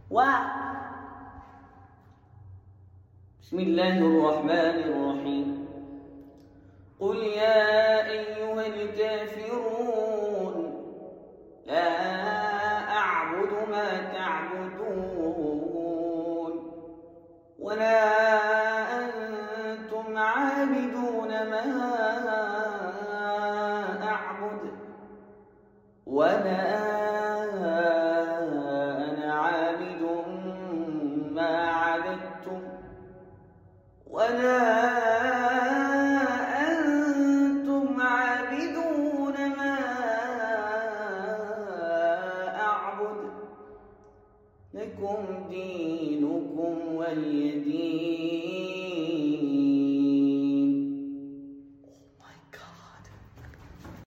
بسم الله الرحمن الرحيم. قل يا أيها الكافرون لا أعبد ما تعبدون ولا أنتم عابدون ما أعبد ولا أنا عابد ما عبدتم ولا